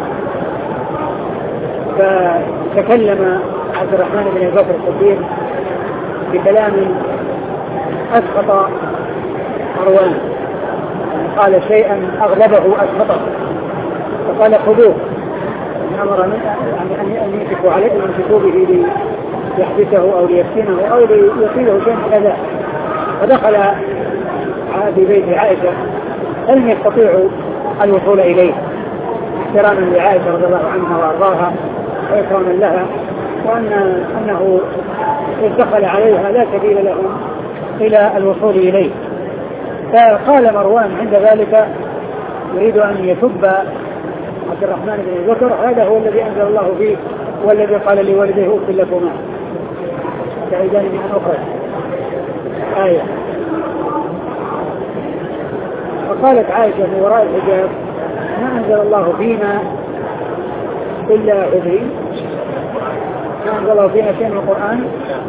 فتكلم عبد الرحمن بن أبي بكر الصديق بكلام أسقط مروان، قال شيئا أغلبه أسقطه فقال خذوه، أمر يعني أن يمسكوا عليه يمسكوا به ليحبسه أو ليفتنه أو ليصيبه شيء كذا. فدخل في بيت عائشة لم يستطيعوا الوصول إليه احتراما لعائشة رضي الله عنها وأرضاها وإكراما لها، وأن أنه إذ دخل عليها لا سبيل لهم إلى الوصول إليه. فقال مروان عند ذلك يريد أن يسب عبد الرحمن بن أبي بكر هذا هو الذي أنزل الله فيه والذي قال لوالديه أف لكما تعيدان من أخرى آية. فقالت عائشة من وراء الحجاب ما أنزل الله فينا إلا عذري، ما أنزل الله فينا شيء من القرآن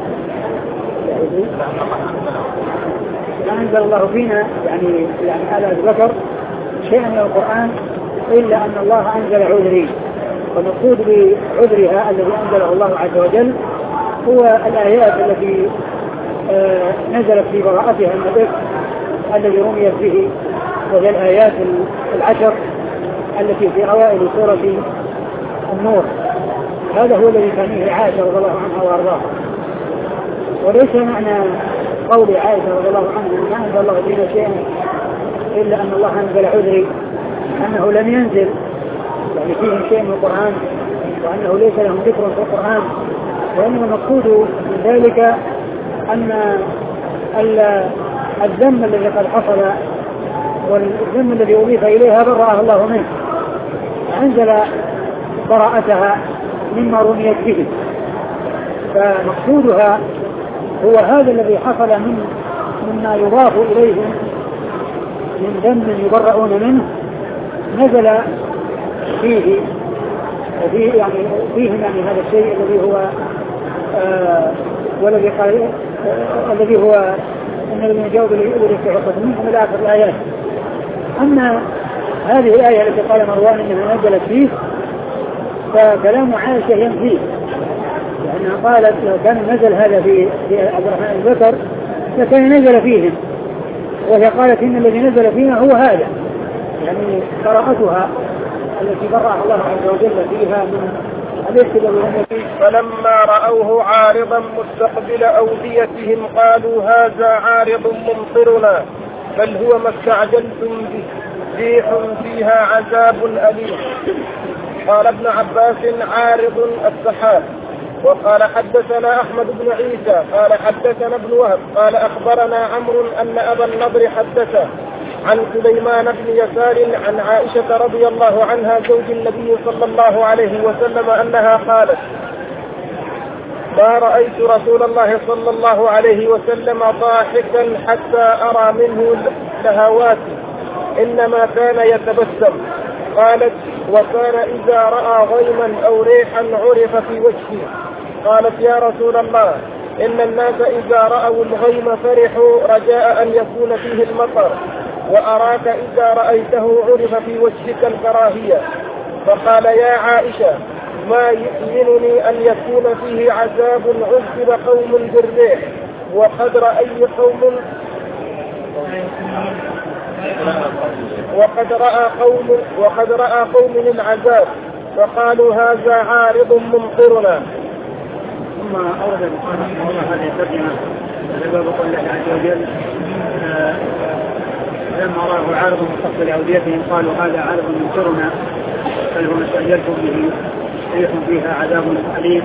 ما أنزل الله فينا يعني يعني على أبي بكر شيئا من القرآن إلا أن الله أنزل عذري. والمقصود بعذرها الذي أنزله الله عز وجل هو الآيات التي آه نزلت في براءتها من الإفك الذي رميت به، وهي الآيات العشر التي في أوائل سورة النور. هذا هو الذي تعنيه عائشة رضي الله عنها وأرضاها. وليس معنى قول عائشة رضي الله عنها ما أنزل الله فينا شيئا إلا أن الله أنزل عذري أنه لم ينزل يعني فيهم شيء من القرآن وأنه ليس لهم ذكر في القرآن، وإنما المقصود من ذلك أن الذنب الذي قد حصل والذنب الذي أضيف إليها برأها الله منه، أنزل براءتها مما رميت به. فمقصودها هو هذا الذي حصل من مما يضاف إليهم من ذنب يبرؤون منه نزل فيه وفيه يعني فيهم يعني هذا الشيء الذي هو آه والذي قال آه الذي هو ان الذين جاءوا بالاستحقاق منهم الى اخر الايات. اما هذه الايه التي قال مروان انها نزلت فيه فكلام عائشه ينفيه، لانها قالت لو كان نزل هذا في في عبد الرحمن بن بكر فكان نزل فيهم، وهي قالت ان الذي نزل فينا هو هذا يعني قراءتها التي برأ الله عز وجل فيها من الابتلاء. فلما رأوه عارضا مستقبل أوديتهم قالوا هذا عارض ممطرنا بل هو ما استعجلتم به ريح فيها عذاب أليم. قال ابن عباس عارض السحاب. وقال حدثنا أحمد بن عيسى قال حدثنا ابن وهب قال أخبرنا عمرو أن أبا النضر حدثه عن سليمان بن يسار عن عائشة رضي الله عنها زوج النبي صلى الله عليه وسلم أنها قالت ما رأيت رسول الله صلى الله عليه وسلم ضاحكا حتى أرى منه لهوات إنما كان يتبسم. قالت وكان إذا رأى غيما أو ريحا عرف في وجهه. قالت يا رسول الله إن الناس إذا رأوا الغيم فرحوا رجاء أن يكون فيه المطر وأراك إذا رأيته عرف في وجهك الكراهية. فقال يا عائشة ما يؤمنني أن يكون فيه عذاب عذب قوم بالريح وقد رأي قوم وقد رأى قوم وقد رأى قوم العذاب فقالوا هذا عارض ممطرنا. ثم أورد رحمه الله هذه الترجمة لباب قول الله عز وجل لما رأوا عارض مستقبل أوديتهم قالوا هذا عارض ممطرنا بل هو ما استعجلتم به ريح فيها عذاب أليم.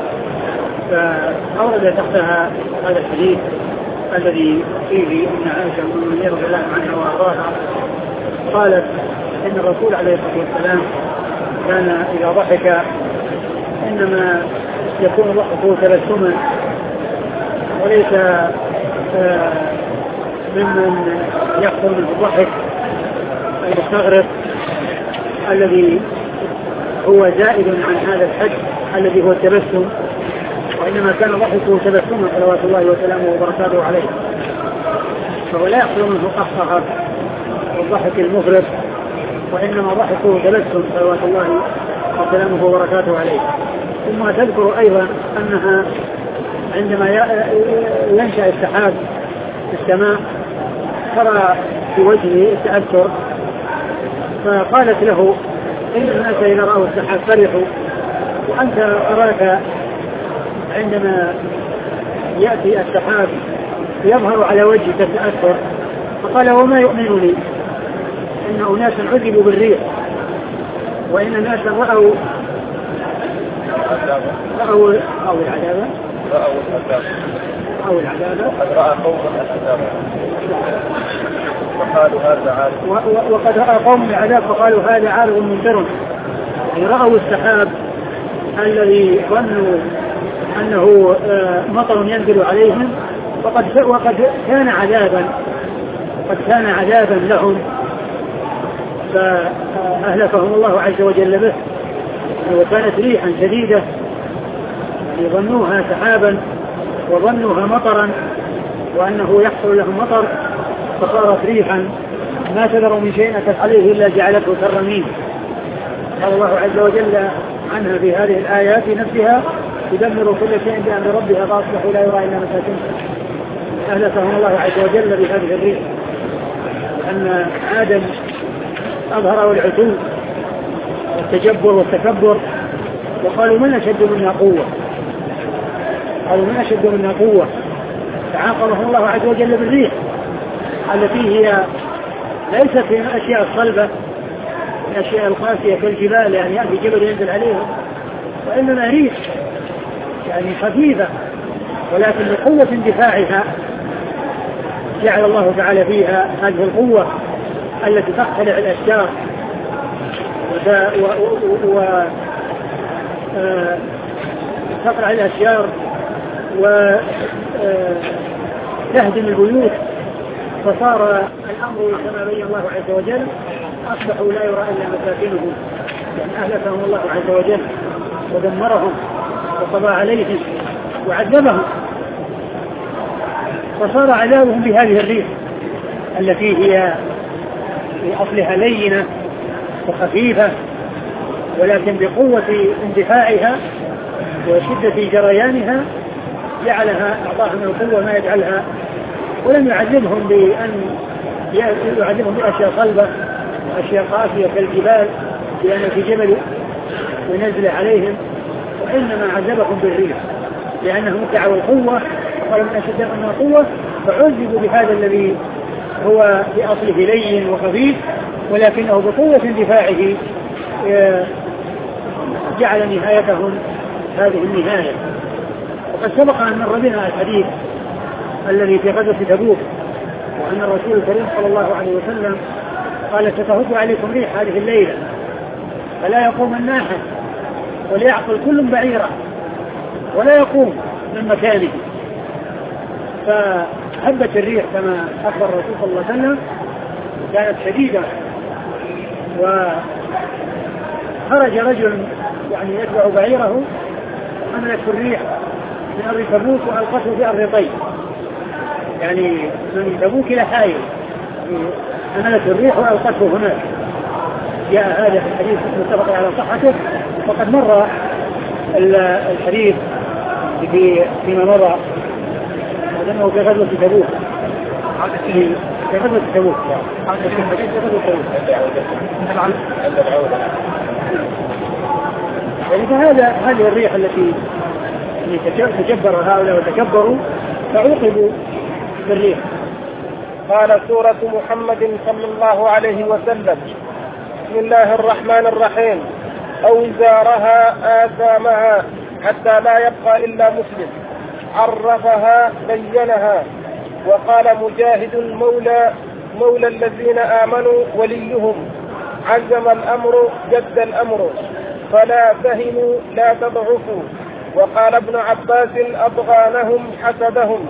فأورد تحتها هذا الحديث الذي فيه أن عائشة رضي الله عنها وأرضاها قالت إن الرسول عليه الصلاة والسلام كان إذا ضحك إنما يكون ضحكه تبسما وليس ممن يحصل منه الضحك المستغرق الذي هو زائد عن هذا الحد الذي هو التبسم، وإنما كان ضحكه تبسما صلوات الله وسلامه وبركاته عليه، فهو لا يحصل منه قهقه والضحك المفرط، وإنما ضحكه تبسم صلوات الله وسلامه وبركاته عليه. ثم تذكر أيضا أنها عندما ينشأ السحاب في السماء ترى في وجهه التأثر، فقالت له إن الناس إذا رأوا السحاب فرحوا وأنت أراك عندما يأتي السحاب يظهر على وجهك التأثر. فقال وما يؤمنني إن أناسا عذبوا بالريح وإن الناسا رأوا رأوا أو العذاب رأوا العذاب أو العذاب وقد رأى قوم العذاب فقالوا هذا عارض وقد رأى قوم العذاب فقالوا هذا عارض ممطر. يعني رأوا السحاب الذي ظنوا أنه مطر ينزل عليهم وقد وقد كان عذابا قد كان عذابا لهم فأهلكهم الله عز وجل به. وكانت ريحا شديدة يظنوها سحابا وظنوها مطرا وأنه يحصل لهم مطر، فصارت ريحا ما تذر من شيء أتت عليه إلا جعلته كالرميم. قال الله عز وجل عنها في هذه الآيات نفسها تدمر كل شيء بأمر ربها فأصبحوا لا يرى إلا مساكنهم. أهلكهم الله عز وجل بهذه الريح، أن آدم أظهر العتو والتجبر والتكبر وقالوا من أشد منا قوة قالوا من أشد منا قوة فعاقبهم الله عز وجل بالريح التي هي ليست في الأشياء الصلبة الأشياء القاسية كالجبال، يعني يأتي جبل ينزل عليهم، وإنما ريح يعني خفيفة ولكن بقوة اندفاعها جعل الله تعالى فيها هذه القوة التي تقتلع الأشجار وتقطع الأشجار وتهدم البيوت. فصار الأمر كما بين الله عز وجل أصبحوا لا يرى إلا مساكنهم، يعني أهلكهم الله عز وجل ودمرهم وقضى عليهم وعذبهم، فصار عذابهم بهذه الريح التي هي في أصلها لينة وخفيفة ولكن بقوة اندفاعها وشدة جريانها جعلها أعطاهم القوة ما يجعلها، ولم يعذبهم بأن يعذبهم بأشياء صلبة أشياء قاسية كالجبال لأن في جبل ينزل عليهم، وإنما عذبهم بالريح لأنهم ادعوا القوة قالوا من أشد من القوة، فعذبوا بهذا الذي هو في أصله لين وخفيف ولكنه بقوة دفاعه جعل نهايتهم هذه النهاية. وقد سبق أن مر بنا الحديث الذي في غزوة تبوك، وأن الرسول الكريم صلى الله عليه وسلم قال ستهب عليكم ريح هذه الليلة فلا يقوم الناحل وليعقل كل بعيرة ولا يقوم من مكانه. فهبت الريح كما أخبر الرسول صلى الله عليه وسلم كانت شديدة، وخرج رجل يعني يتبع بعيره حملت الريح من أرض تبوك وألقته في أرض طيب، يعني من تبوك إلى حائل حملت الريح وألقته هناك. جاء هذا في الحديث متفق على صحته، وقد مر الحديث في فيما مضى أنه في غزوة تبوك في غزوة تبوك يعني فهذا هذه الريح التي تجبر هؤلاء وتكبروا فعوقبوا بالريح. قال سورة محمد صلى الله عليه وسلم: بسم الله الرحمن الرحيم. أوزارها آثامها حتى لا يبقى إلا مسلم، عرفها بينها. وقال مجاهد مولى مولى الذين آمنوا وليهم، عزم الأمر جد الأمر، فلا تهنوا لا تضعفوا. وقال ابن عباس أضغانهم حسدهم،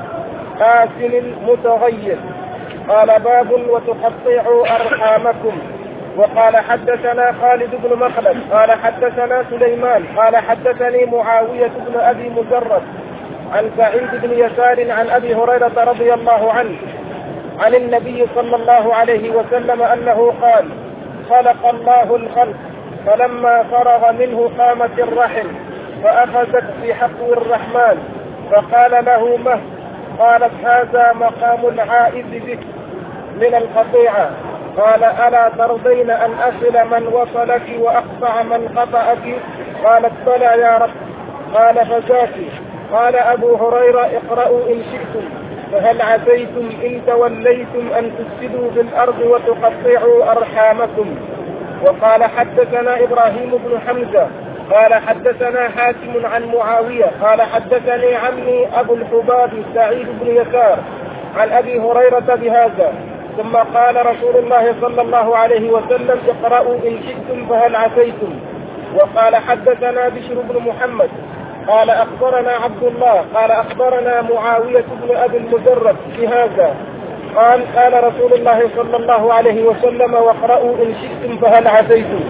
آسن متغير. قال باب وتقطعوا أرحامكم. وقال حدثنا خالد بن مخلد قال حدثنا سليمان قال حدثني معاوية بن أبي مجرد عن سعيد بن يسار عن أبي هريرة رضي الله عنه عن النبي صلى الله عليه وسلم أنه قال: خلق الله الخلق فلما فرغ منه قامت الرحم فأخذت بحقو الرحمن فقال له مه؟ قالت: هذا مقام العائد بك من القطيعة. قال: ألا ترضين أن أصل من وصلك وأقطع من قطعك؟ قالت: بلى يا رب. قال: فذاك. قال أبو هريرة: اقرأوا إن شئتم، فهل عسيتم إن توليتم أن تفسدوا في الأرض وتقطعوا أرحامكم. وقال حدثنا إبراهيم بن حمزة قال حدثنا حاتم عن معاوية قال حدثني عمي أبو الحباب سعيد بن يسار عن أبي هريرة بهذا. ثم قال رسول الله صلى الله عليه وسلم: اقرأوا إن شئتم فهل عسيتم. وقال حدثنا بشر بن محمد قال أخبرنا عبد الله قال أخبرنا معاوية بن أبي المجرد بهذا قال: قال رسول الله صلى الله عليه وسلم: واقرأوا إن شئتم فهل عسيتم.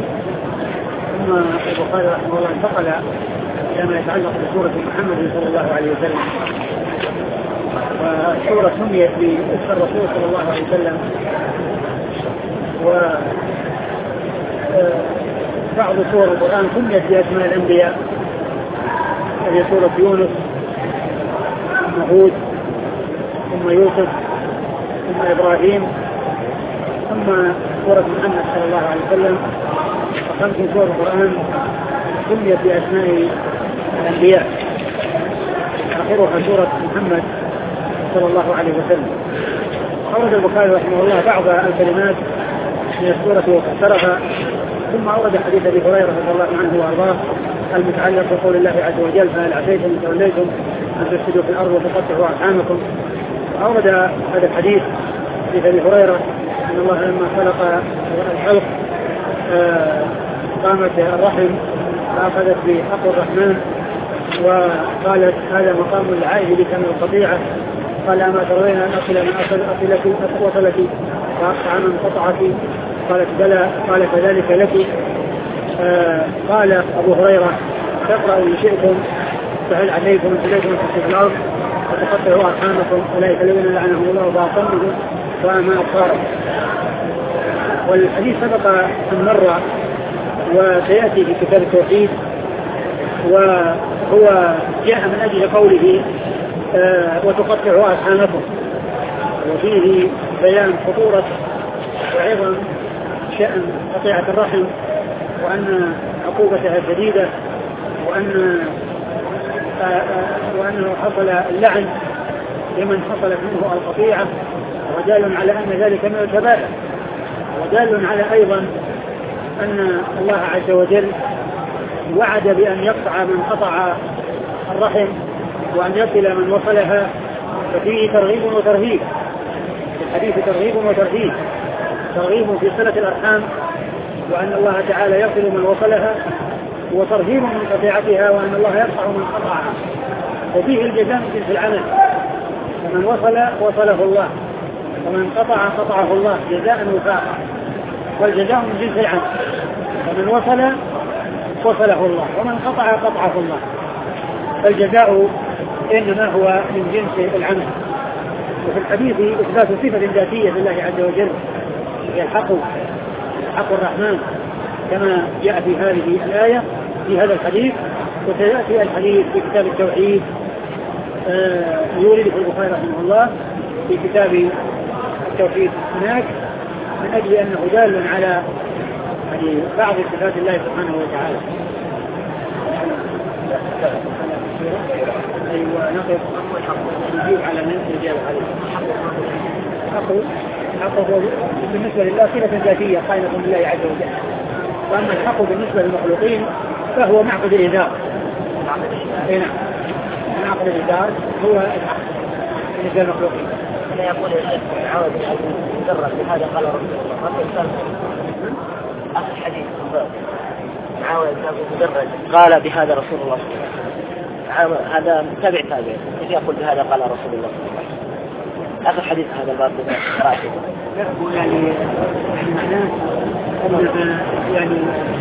ثم البخاري رحمه الله انتقل إلى ما يتعلق بسورة محمد صلى الله عليه وسلم، والسورة سميت باسم الرسول صلى الله عليه وسلم. وبعض سور القرآن سميت بأسماء الأنبياء، هذه سورة يونس ثم هود ثم يوسف ثم إبراهيم ثم سورة محمد صلى الله عليه وسلم. وخمس سور القرآن سميت بأسماء الأنبياء، آخرها سورة محمد صلى الله عليه وسلم. أورد البخاري رحمه الله بعض الكلمات من السورة وفسرها، ثم أورد حديث أبي هريرة رضي الله عنه وأرضاه المتعلق بقول الله عز وجل: فهل عسيتم إن توليتم أن تفسدوا في الأرض وتقطعوا أرحامكم. وأورد هذا الحديث حديث أبي هريرة أن الله لما خلق الخلق قامت الرحم فأخذت بحق الرحمن وقالت: هذا مقام العائد بك من القطيعة. قال: أما ترضين أن أصل من أصلك وصلك وأقطع من قطعك؟ قالت: بلى. قال: فذلك لك. آه قال أبو هريرة: تقرأوا إن شئتم فهل عسيتم إن توليتم أن تفسدوا في الأرض وتقطعوا أرحامكم أولئك الذين لعنهم الله وأصمهم وأعمى أبصارهم. والحديث سبق أن مر وسيأتي في كتاب التوحيد، وهو جاء من أجل قوله آه وتقطعوا أرحامكم، وفيه بيان خطورة وعظم شأن قطيعة الرحم وأن عقوبتها شديدة وأن وأنه حصل اللعن لمن حصلت منه القطيعة، ودال على أن ذلك من الكبائر، ودال على أيضا أن الله عز وجل وعد بأن يقطع من قطع الرحم وأن يصل من وصلها، ففيه ترغيب وترهيب، في الحديث ترغيب وترهيب، ترغيب في صلة الأرحام وأن الله تعالى يصل من وصلها، وترهيب من قطيعتها وأن الله يقطع من قطعها، وفيه الجزاء من جنس العمل، فمن وصل وصله الله ومن قطع قطعه الله جزاء وفاقا، والجزاء من جنس العمل، فمن وصل وصله الله ومن قطع قطعه الله، فالجزاء إنما هو من جنس العمل. وفي الحديث إثبات صفة ذاتية لله عز وجل هي الحق، حق الرحمن، كما جاء في هذه الآية في هذا الحديث، وسيأتي الحديث في كتاب التوحيد آه يورد في البخاري رحمه الله في كتاب التوحيد هناك، من أجل أنه دال على يعني بعض صفات الله سبحانه وتعالى. أيوة نقف نجيب على من الإجابة عليه. حقه حقه بالنسبة لله صفة ذاتية قائمة بالله عز وجل، وأما الحق بالنسبة للمخلوقين فهو معقد الإدار. نعم، معقد الإدار هو الحق بالنسبة للمخلوقين. لا يقول الشيخ عاود مجرد بهذا قال رسول الله أخذ الحديث عاود مجرد قال بهذا رسول الله صلى الله عليه وسلم، هذا تابع تابع كيف يقول بهذا قال رسول الله صلى الله عليه وسلم؟ آخر حديث هذا الباب راشد يعني معناه يعني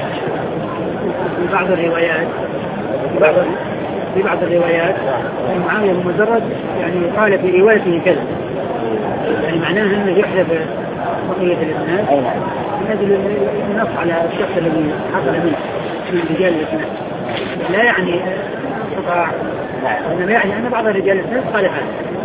في بعض الروايات في بعض في بعض الروايات معاوية بن مجرد يعني قال في روايته كذا، يعني معناه أنه يحذف بقية الإسناد من أجل النص على الشخص الذي حصل منه من رجال الإسناد، لا يعني انقطاع، إنما يعني أن بعض الرجال الإسناد قال هذا.